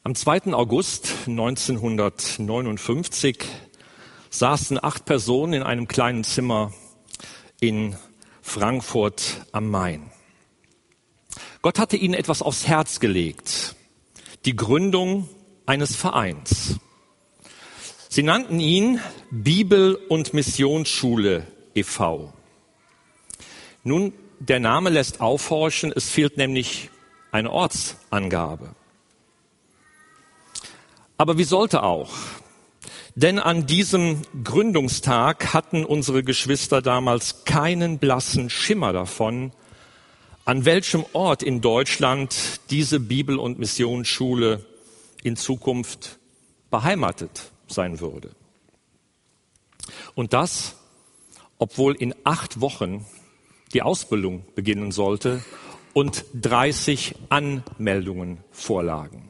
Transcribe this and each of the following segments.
Am 2. August 1959 saßen 8 Personen in einem kleinen Zimmer in Frankfurt am Main. Gott hatte ihnen etwas aufs Herz gelegt, die Gründung eines Vereins. Sie nannten ihn Bibel- und Missionsschule e.V. Nun, der Name lässt aufhorchen, es fehlt nämlich eine Ortsangabe. Aber wie sollte auch? Denn an diesem Gründungstag hatten unsere Geschwister damals keinen blassen Schimmer davon, an welchem Ort in Deutschland diese Bibel- und Missionsschule in Zukunft beheimatet sein würde. Und das, obwohl in 8 Wochen die Ausbildung beginnen sollte und 30 Anmeldungen vorlagen.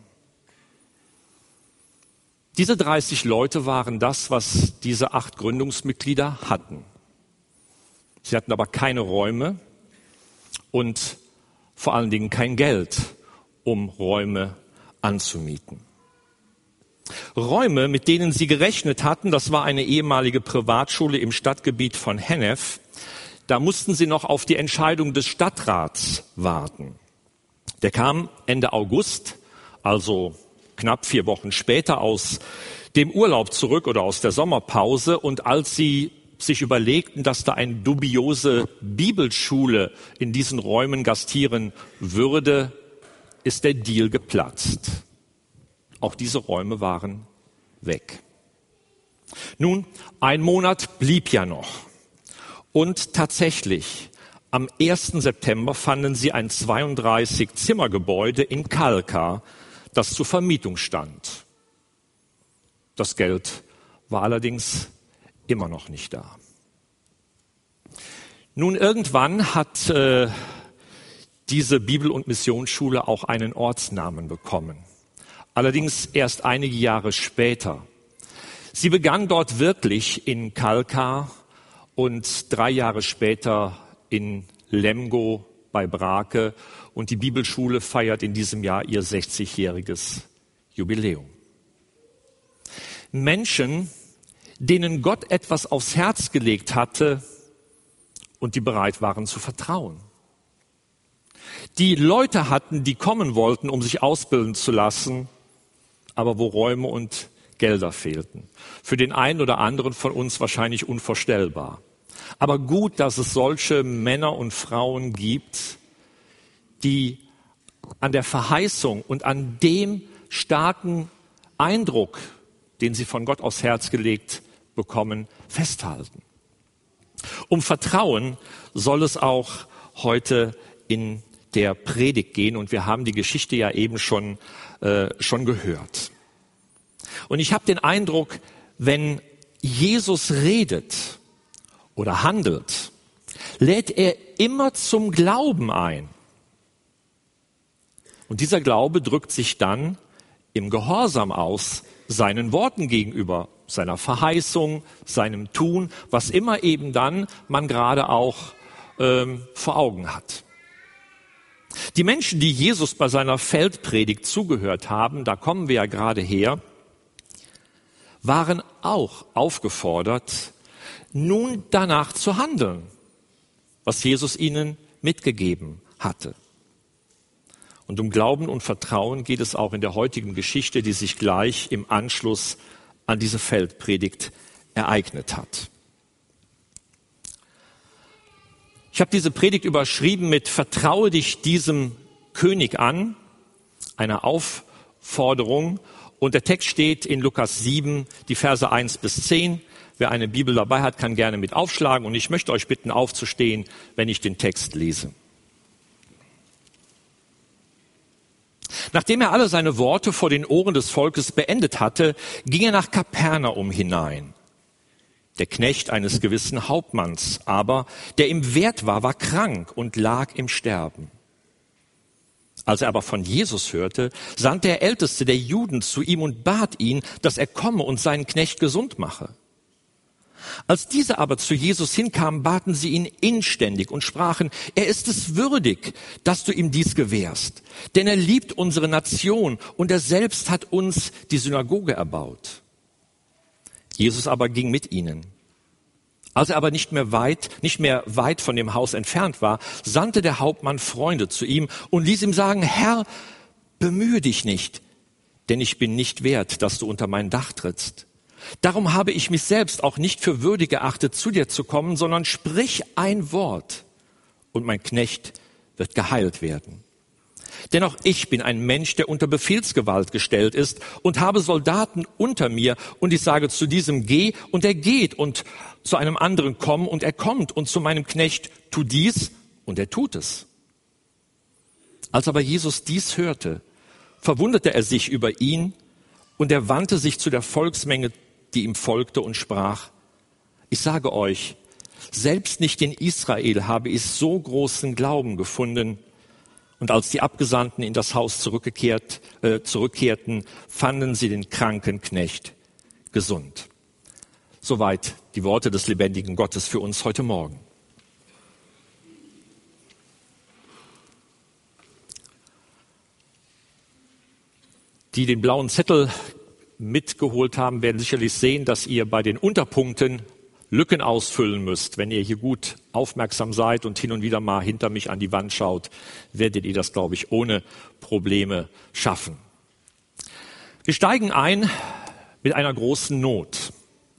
Diese 30 Leute waren das, was diese 8 Gründungsmitglieder hatten. Sie hatten aber keine Räume und vor allen Dingen kein Geld, um Räume anzumieten. Räume, mit denen sie gerechnet hatten, das war eine ehemalige Privatschule im Stadtgebiet von Hennef. Da mussten sie noch auf die Entscheidung des Stadtrats warten. Der kam Ende August, also knapp 4 Wochen später, aus dem Urlaub zurück oder aus der Sommerpause. Und als sie sich überlegten, dass da eine dubiose Bibelschule in diesen Räumen gastieren würde, ist der Deal geplatzt. Auch diese Räume waren weg. Nun, 1 Monat blieb ja noch. Und tatsächlich, am 1. September fanden sie ein 32-Zimmergebäude in Kalkar, das zur Vermietung stand. Das Geld war allerdings immer noch nicht da. Nun, irgendwann hat diese Bibel- und Missionsschule auch einen Ortsnamen bekommen. Allerdings erst einige Jahre später. Sie begann dort wirklich in Kalkar und 3 Jahre später in Lemgo bei Brake. Und die Bibelschule feiert in diesem Jahr ihr 60-jähriges Jubiläum. Menschen, denen Gott etwas aufs Herz gelegt hatte und die bereit waren zu vertrauen. Die Leute hatten, die kommen wollten, um sich ausbilden zu lassen, aber wo Räume und Gelder fehlten. Für den einen oder anderen von uns wahrscheinlich unvorstellbar. Aber gut, dass es solche Männer und Frauen gibt, die an der Verheißung und an dem starken Eindruck, den sie von Gott aufs Herz gelegt bekommen, festhalten. Um Vertrauen soll es auch heute in der Predigt gehen und wir haben die Geschichte ja eben schon gehört. Und ich habe den Eindruck, wenn Jesus redet oder handelt, lädt er immer zum Glauben ein. Und dieser Glaube drückt sich dann im Gehorsam aus, seinen Worten gegenüber, seiner Verheißung, seinem Tun, was immer eben dann man gerade auch vor Augen hat. Die Menschen, die Jesus bei seiner Feldpredigt zugehört haben, da kommen wir ja gerade her, waren auch aufgefordert, nun danach zu handeln, was Jesus ihnen mitgegeben hatte. Und um Glauben und Vertrauen geht es auch in der heutigen Geschichte, die sich gleich im Anschluss an diese Feldpredigt ereignet hat. Ich habe diese Predigt überschrieben mit Vertraue dich diesem König an, einer Aufforderung. Und der Text steht in Lukas 7, die Verse 1 bis 10. Wer eine Bibel dabei hat, kann gerne mit aufschlagen. Und ich möchte euch bitten, aufzustehen, wenn ich den Text lese. Nachdem er alle seine Worte vor den Ohren des Volkes beendet hatte, ging er nach Kapernaum hinein. Der Knecht eines gewissen Hauptmanns aber, der ihm wert war, war krank und lag im Sterben. Als er aber von Jesus hörte, sandte der Älteste der Juden zu ihm und bat ihn, dass er komme und seinen Knecht gesund mache. Als diese aber zu Jesus hinkamen, baten sie ihn inständig und sprachen, er ist es würdig, dass du ihm dies gewährst. Denn er liebt unsere Nation und er selbst hat uns die Synagoge erbaut. Jesus aber ging mit ihnen. Als er aber nicht mehr weit von dem Haus entfernt war, sandte der Hauptmann Freunde zu ihm und ließ ihm sagen, Herr, bemühe dich nicht, denn ich bin nicht wert, dass du unter mein Dach trittst. Darum habe ich mich selbst auch nicht für würdig erachtet, zu dir zu kommen, sondern sprich ein Wort und mein Knecht wird geheilt werden. Denn auch ich bin ein Mensch, der unter Befehlsgewalt gestellt ist und habe Soldaten unter mir und ich sage zu diesem geh und er geht und zu einem anderen komm und er kommt und zu meinem Knecht tu dies und er tut es. Als aber Jesus dies hörte, verwunderte er sich über ihn und er wandte sich zu der Volksmenge, die ihm folgte und sprach, ich sage euch, selbst nicht in Israel habe ich so großen Glauben gefunden. Und als die Abgesandten in das Haus zurückkehrten, fanden sie den kranken Knecht gesund. Soweit die Worte des lebendigen Gottes für uns heute Morgen. Die den blauen Zettel mitgeholt haben, werden sicherlich sehen, dass ihr bei den Unterpunkten Lücken ausfüllen müsst. Wenn ihr hier gut aufmerksam seid und hin und wieder mal hinter mich an die Wand schaut, werdet ihr das, glaube ich, ohne Probleme schaffen. Wir steigen ein mit einer großen Not.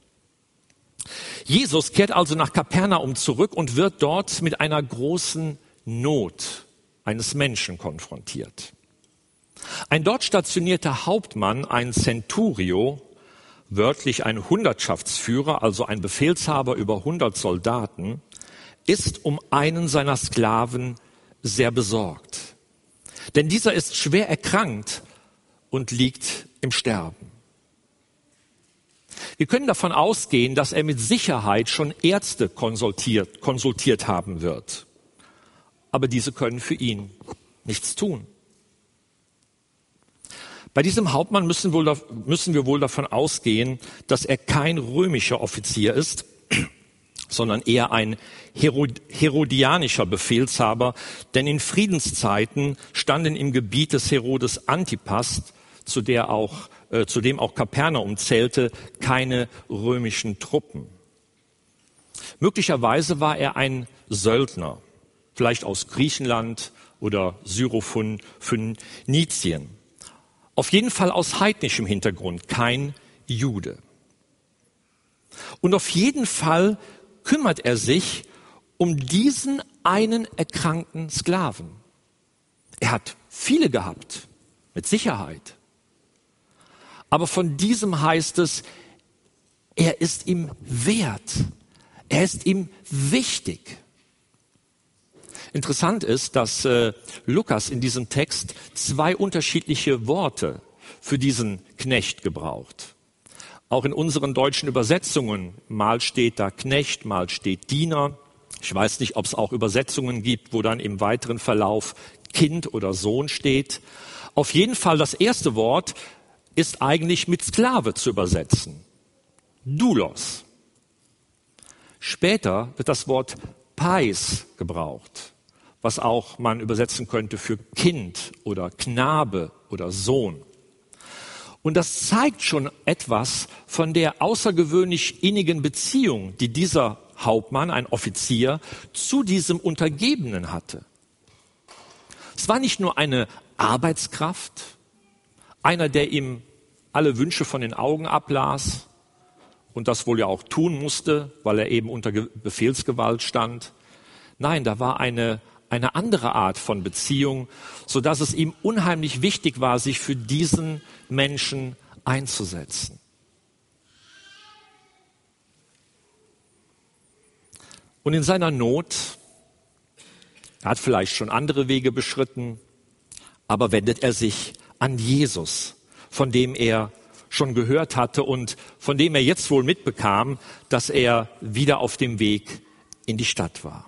Jesus kehrt also nach Kapernaum zurück und wird dort mit einer großen Not eines Menschen konfrontiert. Ein dort stationierter Hauptmann, ein Centurio, wörtlich ein Hundertschaftsführer, also ein Befehlshaber über 100 Soldaten, ist um einen seiner Sklaven sehr besorgt. Denn dieser ist schwer erkrankt und liegt im Sterben. Wir können davon ausgehen, dass er mit Sicherheit schon Ärzte konsultiert haben wird. Aber diese können für ihn nichts tun. Bei diesem Hauptmann müssen wir wohl davon ausgehen, dass er kein römischer Offizier ist, sondern eher ein herodianischer Befehlshaber, denn in Friedenszeiten standen im Gebiet des Herodes Antipas, zu dem auch Kapernaum zählte, keine römischen Truppen. Möglicherweise war er ein Söldner, vielleicht aus Griechenland oder Syrophönizien. Auf jeden Fall aus heidnischem Hintergrund, kein Jude. Und auf jeden Fall kümmert er sich um diesen einen erkrankten Sklaven. Er hat viele gehabt, mit Sicherheit. Aber von diesem heißt es, er ist ihm wert. Er ist ihm wichtig. Interessant ist, dass Lukas in diesem Text 2 unterschiedliche Worte für diesen Knecht gebraucht. Auch in unseren deutschen Übersetzungen, mal steht da Knecht, mal steht Diener. Ich weiß nicht, ob es auch Übersetzungen gibt, wo dann im weiteren Verlauf Kind oder Sohn steht. Auf jeden Fall, das erste Wort ist eigentlich mit Sklave zu übersetzen. Doulos. Später wird das Wort Pais gebraucht, was auch man übersetzen könnte für Kind oder Knabe oder Sohn. Und das zeigt schon etwas von der außergewöhnlich innigen Beziehung, die dieser Hauptmann, ein Offizier, zu diesem Untergebenen hatte. Es war nicht nur eine Arbeitskraft, einer, der ihm alle Wünsche von den Augen ablas und das wohl ja auch tun musste, weil er eben unter Befehlsgewalt stand. Nein, da war eine andere Art von Beziehung, so dass es ihm unheimlich wichtig war, sich für diesen Menschen einzusetzen. Und in seiner Not, er hat vielleicht schon andere Wege beschritten, aber wendet er sich an Jesus, von dem er schon gehört hatte und von dem er jetzt wohl mitbekam, dass er wieder auf dem Weg in die Stadt war.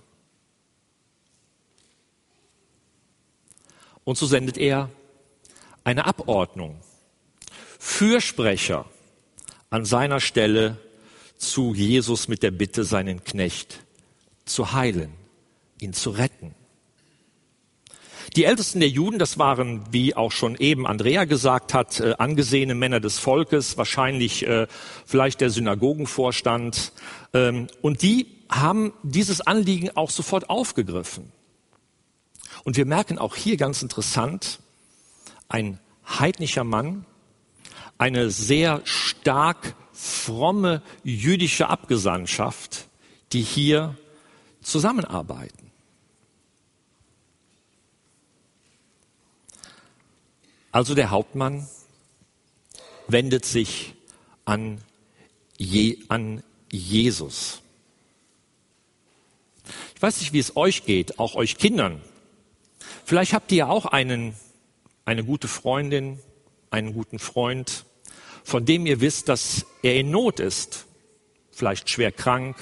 Und so sendet er eine Abordnung, Fürsprecher an seiner Stelle zu Jesus mit der Bitte, seinen Knecht zu heilen, ihn zu retten. Die Ältesten der Juden, das waren, wie auch schon eben Andrea gesagt hat, angesehene Männer des Volkes, wahrscheinlich vielleicht der Synagogenvorstand. Und die haben dieses Anliegen auch sofort aufgegriffen. Und wir merken auch hier ganz interessant, ein heidnischer Mann, eine sehr stark fromme jüdische Abgesandtschaft, die hier zusammenarbeiten. Also der Hauptmann wendet sich an Jesus. Ich weiß nicht, wie es euch geht, auch euch Kindern. Vielleicht habt ihr ja auch eine gute Freundin, einen guten Freund, von dem ihr wisst, dass er in Not ist, vielleicht schwer krank,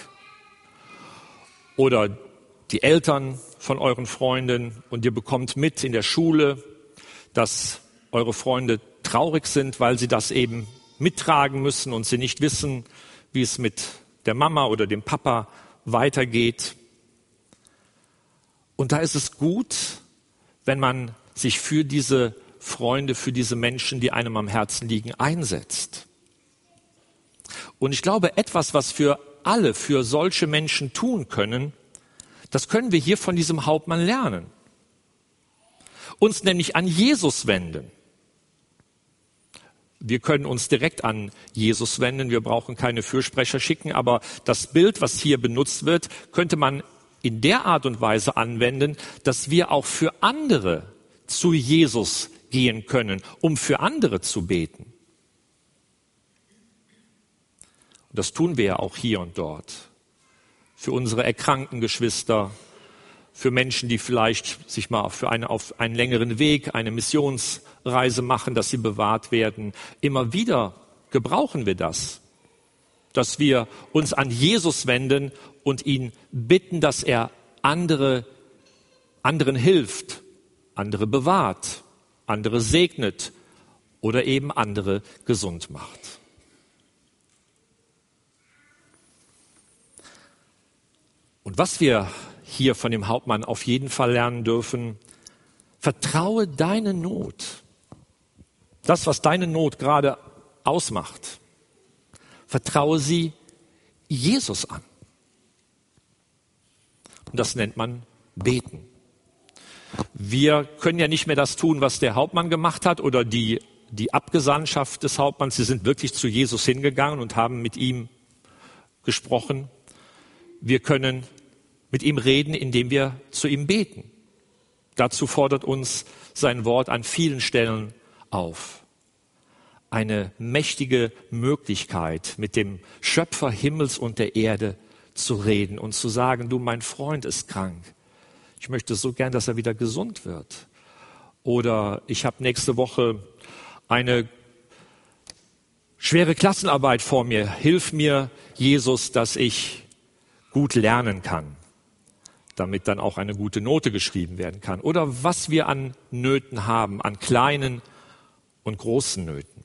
oder die Eltern von euren Freunden, und ihr bekommt mit in der Schule, dass eure Freunde traurig sind, weil sie das eben mittragen müssen und sie nicht wissen, wie es mit der Mama oder dem Papa weitergeht. Und da ist es gut, wenn man sich für diese Freunde, für diese Menschen, die einem am Herzen liegen, einsetzt. Und ich glaube, etwas, was für alle, für solche Menschen tun können, das können wir hier von diesem Hauptmann lernen. Uns nämlich an Jesus wenden. Wir können uns direkt an Jesus wenden, wir brauchen keine Fürsprecher schicken, aber das Bild, was hier benutzt wird, könnte man in der Art und Weise anwenden, dass wir auch für andere zu Jesus gehen können, um für andere zu beten. Und das tun wir ja auch hier und dort. Für unsere erkrankten Geschwister, für Menschen, die vielleicht sich mal auf einen längeren Weg, eine Missionsreise machen, dass sie bewahrt werden. Immer wieder gebrauchen wir das, dass wir uns an Jesus wenden und ihn bitten, dass er anderen hilft, andere bewahrt, andere segnet oder eben andere gesund macht. Und was wir hier von dem Hauptmann auf jeden Fall lernen dürfen: Vertraue deine Not. Das, was deine Not gerade ausmacht, vertraue sie Jesus an. Und das nennt man Beten. Wir können ja nicht mehr das tun, was der Hauptmann gemacht hat oder die Abgesandtschaft des Hauptmanns. Sie sind wirklich zu Jesus hingegangen und haben mit ihm gesprochen. Wir können mit ihm reden, indem wir zu ihm beten. Dazu fordert uns sein Wort an vielen Stellen auf. Eine mächtige Möglichkeit, mit dem Schöpfer Himmels und der Erde zu reden und zu sagen: Du, mein Freund ist krank. Ich möchte so gern, dass er wieder gesund wird. Oder ich habe nächste Woche eine schwere Klassenarbeit vor mir. Hilf mir, Jesus, dass ich gut lernen kann, damit dann auch eine gute Note geschrieben werden kann. Oder was wir an Nöten haben, an kleinen und großen Nöten.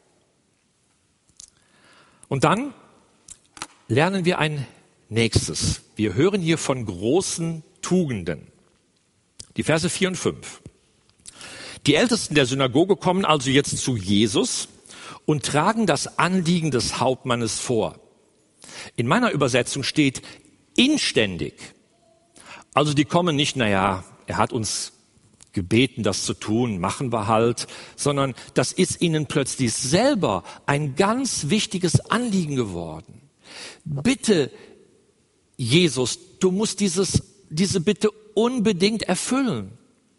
Und dann lernen wir ein nächstes. Wir hören hier von großen Tugenden. Die Verse 4 und 5. Die Ältesten der Synagoge kommen also jetzt zu Jesus und tragen das Anliegen des Hauptmannes vor. In meiner Übersetzung steht inständig. Also die kommen nicht, er hat uns gebeten, das zu tun, machen wir halt, sondern das ist ihnen plötzlich selber ein ganz wichtiges Anliegen geworden. Bitte, Jesus, du musst diese Bitte unbedingt erfüllen.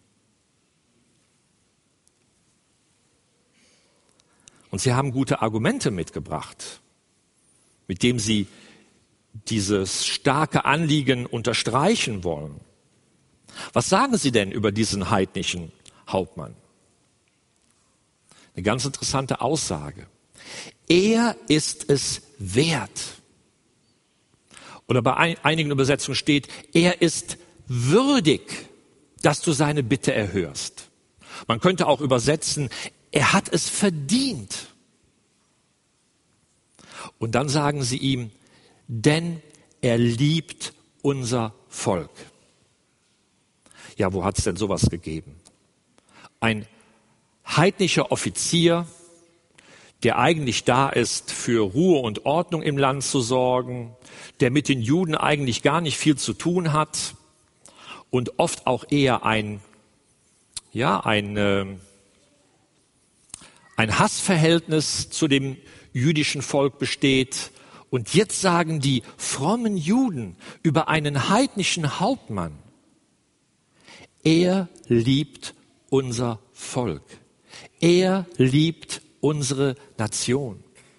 Und sie haben gute Argumente mitgebracht, mit dem sie dieses starke Anliegen unterstreichen wollen. Was sagen sie denn über diesen heidnischen Hauptmann? Eine ganz interessante Aussage. Er ist es wert. Oder bei einigen Übersetzungen steht, er ist würdig, dass du seine Bitte erhörst. Man könnte auch übersetzen, er hat es verdient. Und dann sagen sie ihm, denn er liebt unser Volk. Ja, wo hat es denn sowas gegeben? Ein heidnischer Offizier, der eigentlich da ist, für Ruhe und Ordnung im Land zu sorgen, der mit den Juden eigentlich gar nicht viel zu tun hat und oft auch eher ein Hassverhältnis zu dem jüdischen Volk besteht. Und jetzt sagen die frommen Juden über einen heidnischen Hauptmann: Er liebt unser Volk. Er liebt unsere Nation.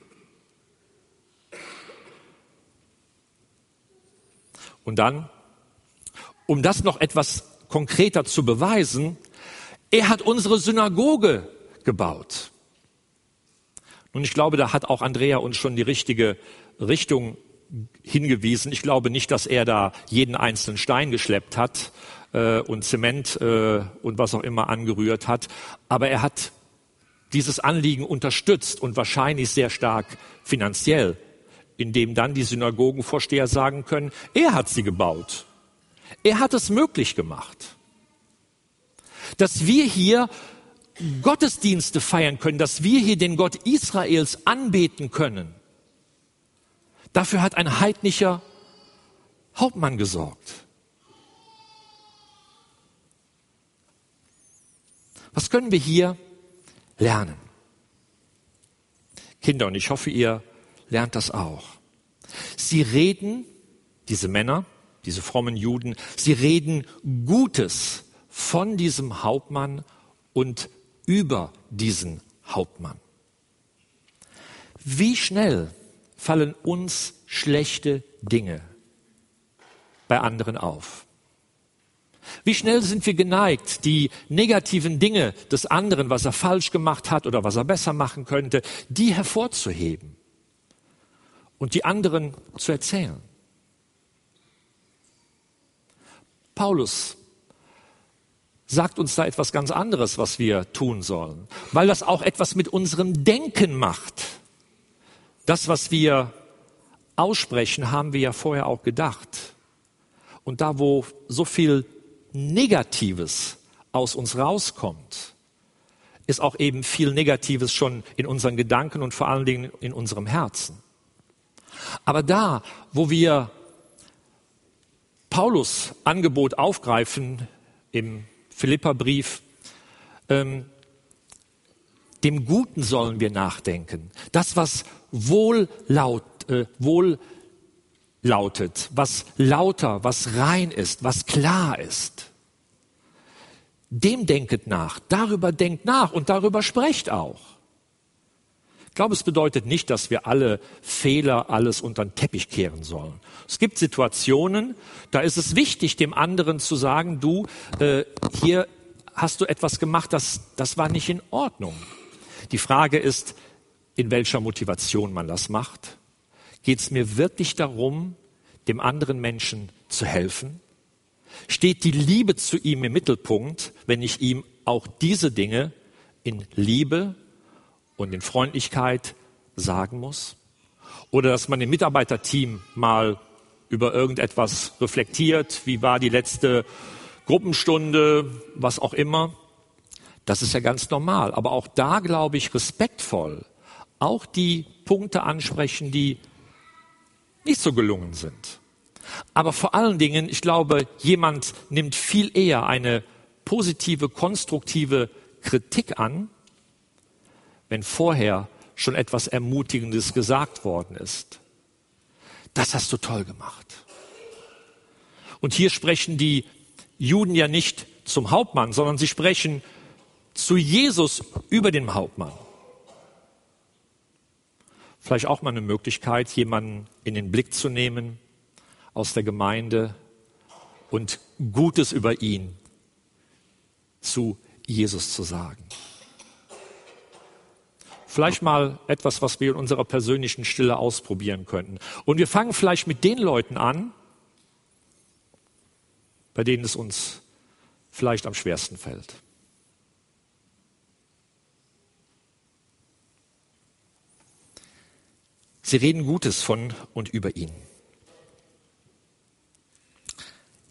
Und dann, um das noch etwas konkreter zu beweisen, er hat unsere Synagoge gebaut. Und ich glaube, da hat auch Andrea uns schon die richtige Richtung hingewiesen. Ich glaube nicht, dass er da jeden einzelnen Stein geschleppt hat und Zement und was auch immer angerührt hat. Aber er hat dieses Anliegen unterstützt und wahrscheinlich sehr stark finanziell, indem dann die Synagogenvorsteher sagen können, er hat sie gebaut. Er hat es möglich gemacht. Dass wir hier Gottesdienste feiern können, dass wir hier den Gott Israels anbeten können. Dafür hat ein heidnischer Hauptmann gesorgt. Was können wir hier lernen? Kinder, und ich hoffe, ihr lernt das auch. Sie reden, diese Männer, diese frommen Juden, sie reden Gutes von diesem Hauptmann und über diesen Hauptmann. Wie schnell fallen uns schlechte Dinge bei anderen auf? Wie schnell sind wir geneigt, die negativen Dinge des anderen, was er falsch gemacht hat oder was er besser machen könnte, die hervorzuheben und die anderen zu erzählen? Paulus sagt uns da etwas ganz anderes, was wir tun sollen, weil das auch etwas mit unserem Denken macht. Das, was wir aussprechen, haben wir ja vorher auch gedacht. Und da, wo so viel Negatives aus uns rauskommt, ist auch eben viel Negatives schon in unseren Gedanken und vor allen Dingen in unserem Herzen. Aber da, wo wir Paulus Angebot aufgreifen im Philipperbrief, dem Guten sollen wir nachdenken. Das, was wohl lautet, was lauter, was rein ist, was klar ist. Dem denket nach, darüber denkt nach und darüber sprecht auch. Ich glaube, es bedeutet nicht, dass wir alle Fehler, alles unter den Teppich kehren sollen. Es gibt Situationen, da ist es wichtig, dem anderen zu sagen, du, hier hast du etwas gemacht, das war nicht in Ordnung. Die Frage ist, in welcher Motivation man das macht. Geht es mir wirklich darum, dem anderen Menschen zu helfen? Steht die Liebe zu ihm im Mittelpunkt, wenn ich ihm auch diese Dinge in Liebe und in Freundlichkeit sagen muss? Oder dass man im Mitarbeiterteam mal über irgendetwas reflektiert, wie war die letzte Gruppenstunde, was auch immer. Das ist ja ganz normal. Aber auch da, glaube ich, respektvoll auch die Punkte ansprechen, die nicht so gelungen sind. Aber vor allen Dingen, ich glaube, jemand nimmt viel eher eine positive, konstruktive Kritik an, wenn vorher schon etwas Ermutigendes gesagt worden ist. Das hast du toll gemacht. Und hier sprechen die Juden ja nicht zum Hauptmann, sondern sie sprechen zu Jesus über den Hauptmann. Vielleicht auch mal eine Möglichkeit, jemanden in den Blick zu nehmen aus der Gemeinde und Gutes über ihn zu Jesus zu sagen. Vielleicht mal etwas, was wir in unserer persönlichen Stille ausprobieren könnten. Und wir fangen vielleicht mit den Leuten an, bei denen es uns vielleicht am schwersten fällt. Sie reden Gutes von und über ihn.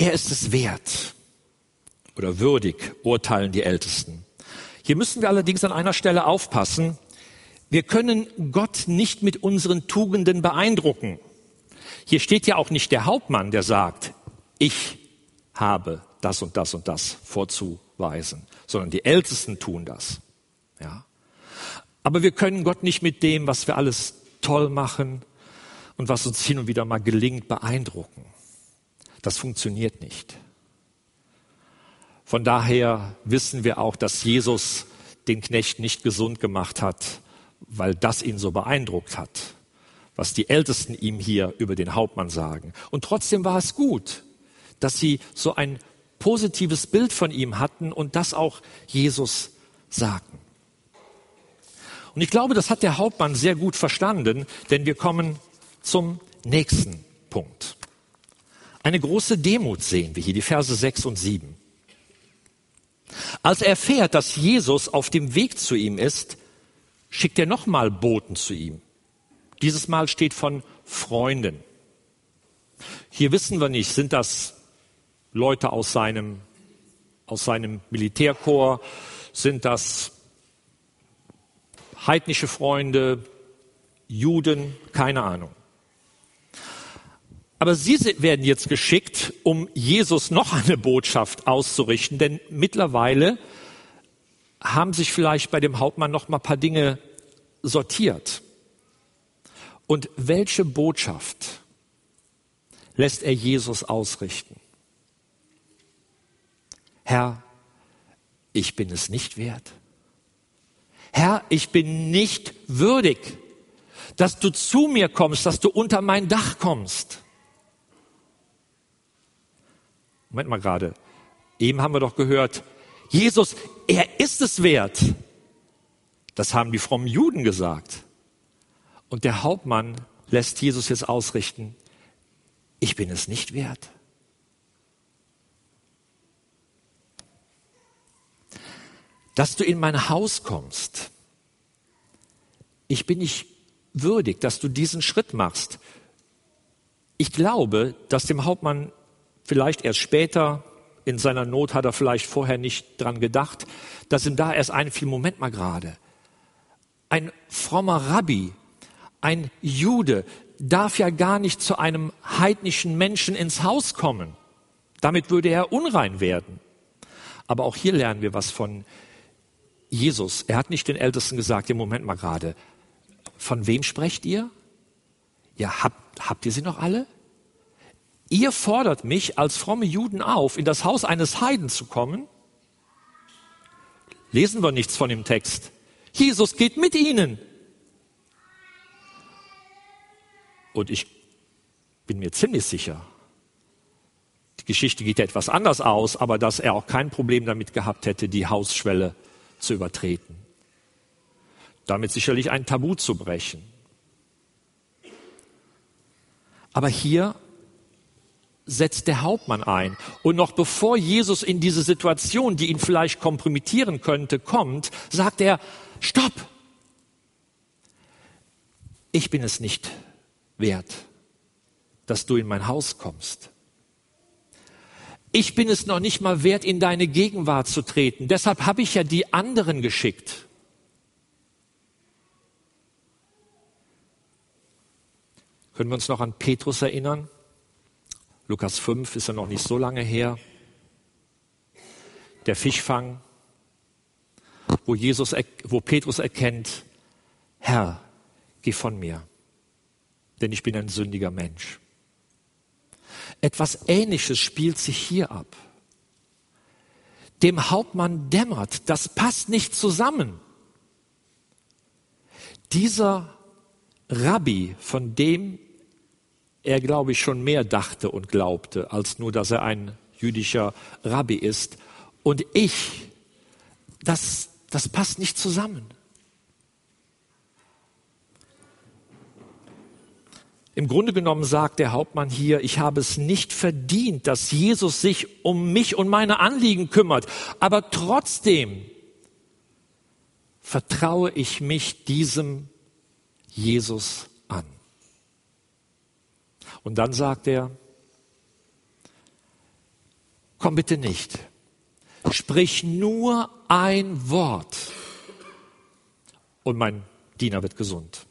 er ist es wert oder würdig, urteilen die Ältesten. Hier müssen wir allerdings an einer Stelle aufpassen. Wir können Gott nicht mit unseren Tugenden beeindrucken. Hier steht ja auch nicht der Hauptmann, der sagt, ich habe das und das und das vorzuweisen, sondern die Ältesten tun das. Ja. Aber wir können Gott nicht mit dem, was wir alles toll machen und was uns hin und wieder mal gelingt, beeindrucken. Das funktioniert nicht. Von daher wissen wir auch, dass Jesus den Knecht nicht gesund gemacht hat, weil das ihn so beeindruckt hat, was die Ältesten ihm hier über den Hauptmann sagen. Und trotzdem war es gut, dass sie so ein positives Bild von ihm hatten und das auch Jesus sagten. Und ich glaube, das hat der Hauptmann sehr gut verstanden, denn wir kommen zum nächsten Punkt. Eine große Demut sehen wir hier, die Verse 6 und 7. Als er erfährt, dass Jesus auf dem Weg zu ihm ist, schickt er nochmal Boten zu ihm. Dieses Mal steht von Freunden. Hier wissen wir nicht, sind das Leute aus seinem Militärkorps, sind das heidnische Freunde, Juden, keine Ahnung. Aber sie werden jetzt geschickt, um Jesus noch eine Botschaft auszurichten, denn mittlerweile haben sich vielleicht bei dem Hauptmann noch mal ein paar Dinge sortiert. Und welche Botschaft lässt er Jesus ausrichten? Herr, ich bin es nicht wert. Herr, ich bin nicht würdig, dass du zu mir kommst, dass du unter mein Dach kommst. Moment mal gerade. Eben haben wir doch gehört, Jesus, er ist es wert. Das haben die frommen Juden gesagt. Und der Hauptmann lässt Jesus jetzt ausrichten, ich bin es nicht wert. Dass du in mein Haus kommst. Ich bin nicht würdig, dass du diesen Schritt machst. Ich glaube, dass dem Hauptmann vielleicht erst später, in seiner Not hat er vielleicht vorher nicht dran gedacht, dass ihm da erst einfiel, Moment mal gerade. Ein frommer Rabbi, ein Jude, darf ja gar nicht zu einem heidnischen Menschen ins Haus kommen. Damit würde er unrein werden. Aber auch hier lernen wir was von Jesus. Er hat nicht den Ältesten gesagt, ja, Moment mal gerade, von wem sprecht ihr? Ja, habt ihr sie noch alle? Ihr fordert mich als fromme Juden auf, in das Haus eines Heiden zu kommen? Lesen wir nichts von dem Text. Jesus geht mit ihnen. Und ich bin mir ziemlich sicher, die Geschichte geht ja etwas anders aus, aber dass er auch kein Problem damit gehabt hätte, die Hausschwelle zu übertreten. Damit sicherlich ein Tabu zu brechen. Aber hier setzt der Hauptmann ein. Und noch bevor Jesus in diese Situation, die ihn vielleicht kompromittieren könnte, kommt, sagt er, stopp! Ich bin es nicht wert, dass du in mein Haus kommst. Ich bin es noch nicht mal wert, in deine Gegenwart zu treten. Deshalb habe ich ja die anderen geschickt. Können wir uns noch an Petrus erinnern? Lukas 5 ist ja noch nicht so lange her. Der Fischfang, wo Petrus erkennt, Herr, geh von mir, denn ich bin ein sündiger Mensch. Etwas Ähnliches spielt sich hier ab. Dem Hauptmann dämmert, das passt nicht zusammen. Dieser Rabbi, von dem er, glaube ich, schon mehr dachte und glaubte, als nur, dass er ein jüdischer Rabbi ist. Und das passt nicht zusammen. Im Grunde genommen sagt der Hauptmann hier, ich habe es nicht verdient, dass Jesus sich um mich und meine Anliegen kümmert. Aber trotzdem vertraue ich mich diesem Jesus an. Und dann sagt er, komm bitte nicht. Sprich nur ein Wort und mein Diener wird gesund.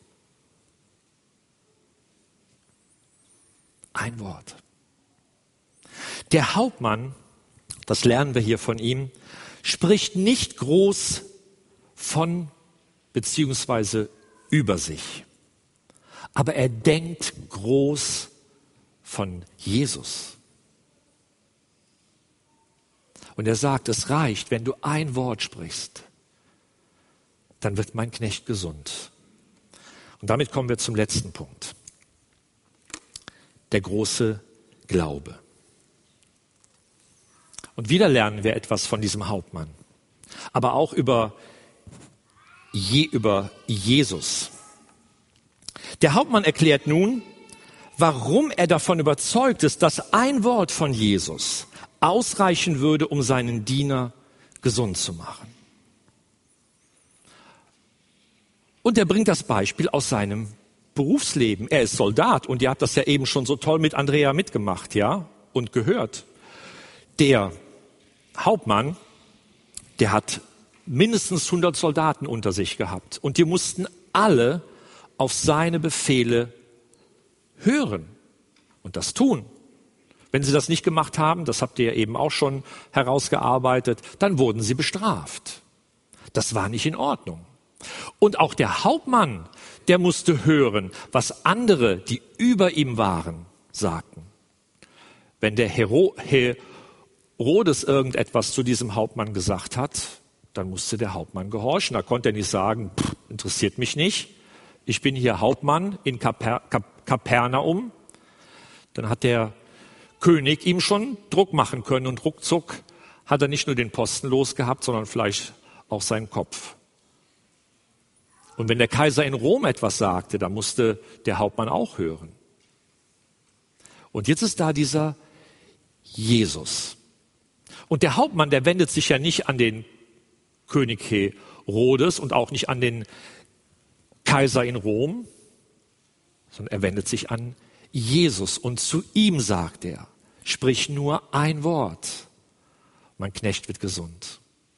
Ein Wort. Der Hauptmann, das lernen wir hier von ihm, spricht nicht groß von beziehungsweise über sich. Aber er denkt groß von Jesus. Und er sagt, es reicht, wenn du ein Wort sprichst, dann wird mein Knecht gesund. Und damit kommen wir zum letzten Punkt. Der große Glaube. Und wieder lernen wir etwas von diesem Hauptmann, aber auch über Jesus. Der Hauptmann erklärt nun, warum er davon überzeugt ist, dass ein Wort von Jesus ausreichen würde, um seinen Diener gesund zu machen. Und er bringt das Beispiel aus seinem Berufsleben. Er ist Soldat und ihr habt das ja eben schon so toll mit Andrea mitgemacht, ja, und gehört. Der Hauptmann, der hat mindestens 100 Soldaten unter sich gehabt und die mussten alle auf seine Befehle hören und das tun. Wenn sie das nicht gemacht haben, das habt ihr ja eben auch schon herausgearbeitet, dann wurden sie bestraft. Das war nicht in Ordnung. Und auch der Hauptmann, der musste hören, was andere, die über ihm waren, sagten. Wenn der Herodes irgendetwas zu diesem Hauptmann gesagt hat, dann musste der Hauptmann gehorchen. Da konnte er nicht sagen, interessiert mich nicht, ich bin hier Hauptmann in Kapernaum. Dann hat der König ihm schon Druck machen können und ruckzuck hat er nicht nur den Posten losgehabt, sondern vielleicht auch seinen Kopf. Und wenn der Kaiser in Rom etwas sagte, dann musste der Hauptmann auch hören. Und jetzt ist da dieser Jesus. Und der Hauptmann, der wendet sich ja nicht an den König Herodes und auch nicht an den Kaiser in Rom, sondern er wendet sich an Jesus. Und zu ihm sagt er, sprich nur ein Wort, mein Knecht wird gesund.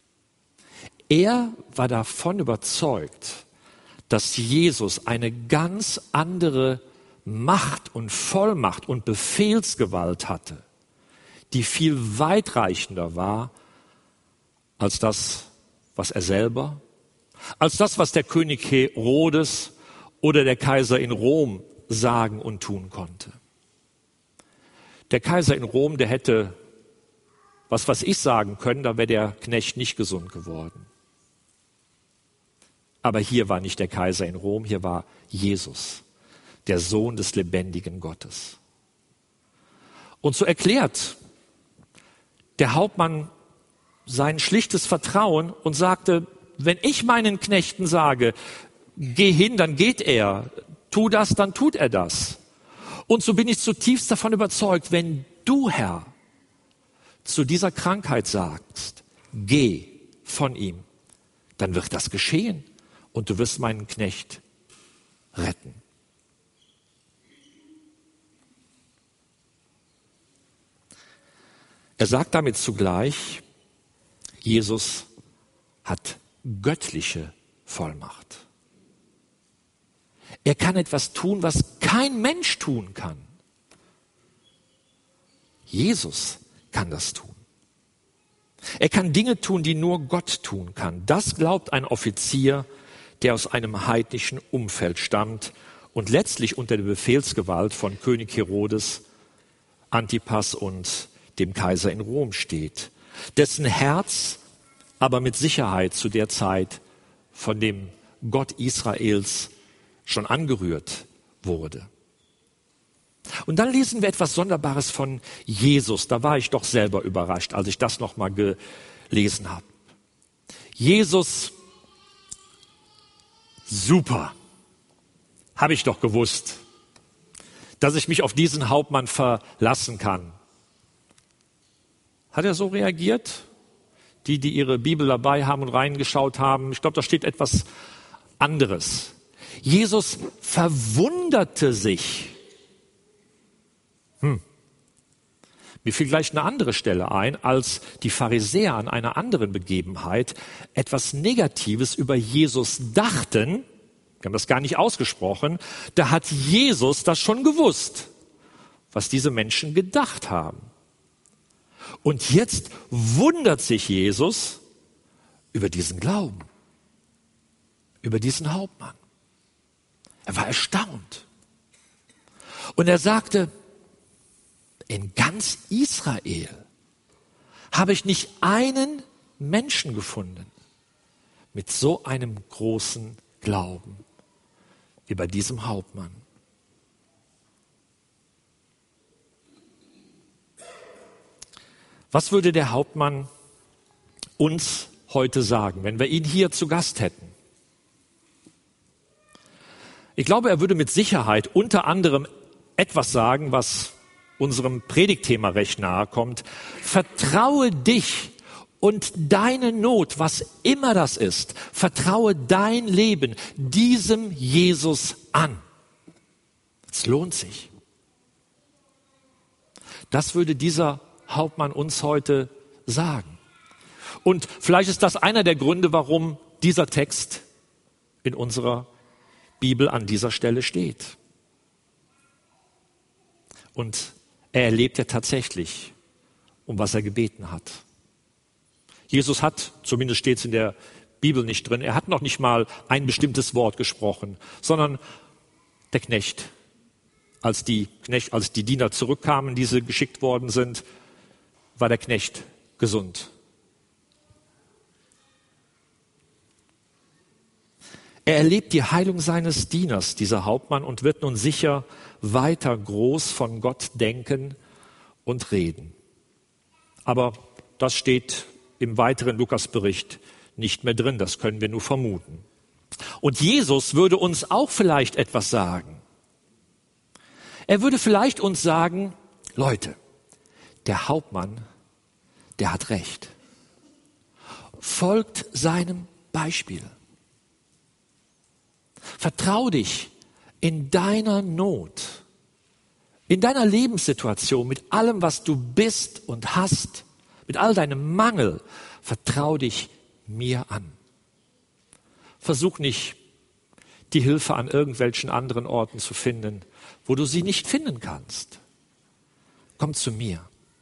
Er war davon überzeugt, dass Jesus eine ganz andere Macht und Vollmacht und Befehlsgewalt hatte, die viel weitreichender war als das, was er selber, als das, was der König Herodes oder der Kaiser in Rom sagen und tun konnte. Der Kaiser in Rom, der hätte was ich sagen können, da wäre der Knecht nicht gesund geworden. Aber hier war nicht der Kaiser in Rom, hier war Jesus, der Sohn des lebendigen Gottes. Und so erklärt der Hauptmann sein schlichtes Vertrauen und sagte, wenn ich meinen Knechten sage, geh hin, dann geht er, tu das, dann tut er das. Und so bin ich zutiefst davon überzeugt, wenn du, Herr, zu dieser Krankheit sagst, geh von ihm, dann wird das geschehen und du wirst meinen Knecht retten. Er sagt damit zugleich, Jesus hat göttliche Vollmacht. Er kann etwas tun, was kein Mensch tun kann. Jesus kann das tun. Er kann Dinge tun, die nur Gott tun kann. Das glaubt ein Offizier, der aus einem heidnischen Umfeld stammt und letztlich unter der Befehlsgewalt von König Herodes, Antipas und dem Kaiser in Rom steht, dessen Herz aber mit Sicherheit zu der Zeit von dem Gott Israels schon angerührt wurde. Und dann lesen wir etwas Sonderbares von Jesus. Da war ich doch selber überrascht, als ich das nochmal gelesen habe. Jesus, super, habe ich doch gewusst, dass ich mich auf diesen Hauptmann verlassen kann. Hat er so reagiert? Die ihre Bibel dabei haben und reingeschaut haben, ich glaube, da steht etwas anderes. Jesus verwunderte sich. Mir fiel gleich eine andere Stelle ein, als die Pharisäer an einer anderen Begebenheit etwas Negatives über Jesus dachten. Wir haben das gar nicht ausgesprochen. Da hat Jesus das schon gewusst, was diese Menschen gedacht haben. Und jetzt wundert sich Jesus über diesen Glauben, über diesen Hauptmann. Er war erstaunt. Und er sagte, in ganz Israel habe ich nicht einen Menschen gefunden mit so einem großen Glauben wie bei diesem Hauptmann. Was würde der Hauptmann uns heute sagen, wenn wir ihn hier zu Gast hätten? Ich glaube, er würde mit Sicherheit unter anderem etwas sagen, was unserem Predigtthema recht nahe kommt. Vertraue dich und deine Not, was immer das ist, vertraue dein Leben diesem Jesus an. Es lohnt sich. Das würde dieser Hauptmann uns heute sagen. Und vielleicht ist das einer der Gründe, warum dieser Text in unserer Bibel an dieser Stelle steht. Und er erlebt ja tatsächlich, um was er gebeten hat. Jesus hat, zumindest steht es in der Bibel nicht drin, er hat noch nicht mal ein bestimmtes Wort gesprochen, sondern der Knecht. Als die Diener zurückkamen, die geschickt worden sind, war der Knecht gesund. Er erlebt die Heilung seines Dieners, dieser Hauptmann, und wird nun sicher weiter groß von Gott denken und reden. Aber das steht im weiteren Lukasbericht nicht mehr drin, das können wir nur vermuten. Und Jesus würde uns auch vielleicht etwas sagen. Er würde vielleicht uns sagen, Leute, der Hauptmann, der hat recht. Folgt seinem Beispiel. Vertrau dich in deiner Not, in deiner Lebenssituation, mit allem, was du bist und hast, mit all deinem Mangel, vertrau dich mir an. Versuch nicht, die Hilfe an irgendwelchen anderen Orten zu finden, wo du sie nicht finden kannst. Komm zu mir.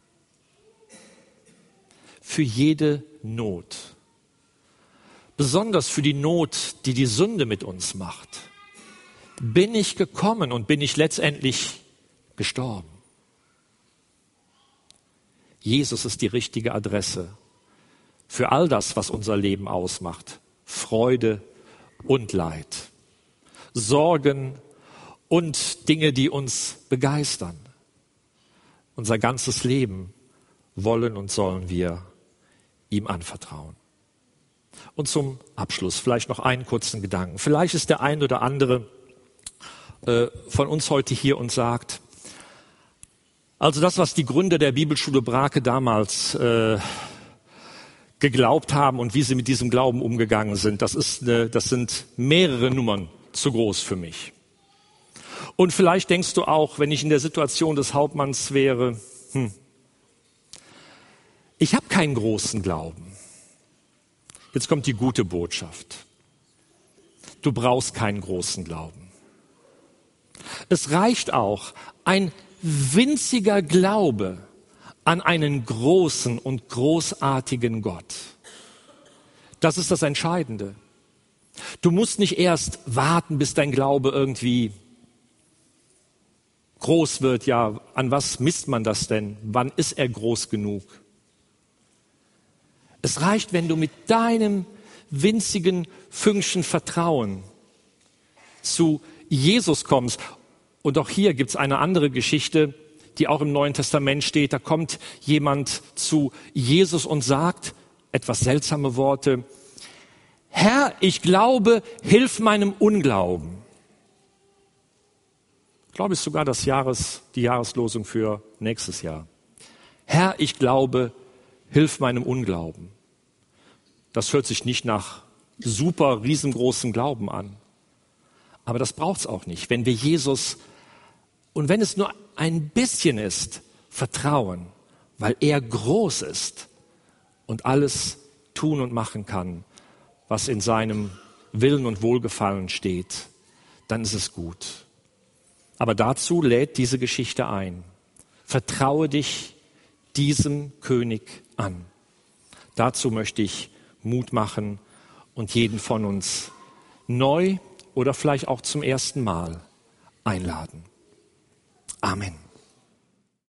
Für jede Not, besonders für die Not, die die Sünde mit uns macht, bin ich gekommen und bin ich letztendlich gestorben. Jesus ist die richtige Adresse für all das, was unser Leben ausmacht. Freude und Leid, Sorgen und Dinge, die uns begeistern. Unser ganzes Leben wollen und sollen wir ihm anvertrauen. Und zum Abschluss vielleicht noch einen kurzen Gedanken. Vielleicht ist der ein oder andere von uns heute hier und sagt, also das, was die Gründer der Bibelschule Brake damals geglaubt haben und wie sie mit diesem Glauben umgegangen sind, das sind mehrere Nummern zu groß für mich. Und vielleicht denkst du auch, wenn ich in der Situation des Hauptmanns wäre, ich habe keinen großen Glauben. Jetzt kommt die gute Botschaft. Du brauchst keinen großen Glauben. Es reicht auch ein winziger Glaube an einen großen und großartigen Gott. Das ist das Entscheidende. Du musst nicht erst warten, bis dein Glaube irgendwie groß wird. Ja, an was misst man das denn? Wann ist er groß genug? Es reicht, wenn du mit deinem winzigen Fünkchen Vertrauen zu Jesus kommst. Und auch hier gibt's eine andere Geschichte, die auch im Neuen Testament steht. Da kommt jemand zu Jesus und sagt etwas seltsame Worte. Herr, ich glaube, hilf meinem Unglauben. Ich glaube, es ist sogar die Jahreslosung für nächstes Jahr. Herr, ich glaube, hilf meinem Unglauben. Das hört sich nicht nach super riesengroßem Glauben an. Aber das braucht's auch nicht. Wenn wir Jesus, und wenn es nur ein bisschen ist, vertrauen weil er groß ist und alles tun und machen kann, was in seinem Willen und Wohlgefallen steht, dann ist es gut. Aber dazu lädt diese Geschichte ein. Vertraue dich diesem König an. Dazu möchte ich Mut machen und jeden von uns neu oder vielleicht auch zum ersten Mal einladen. Amen.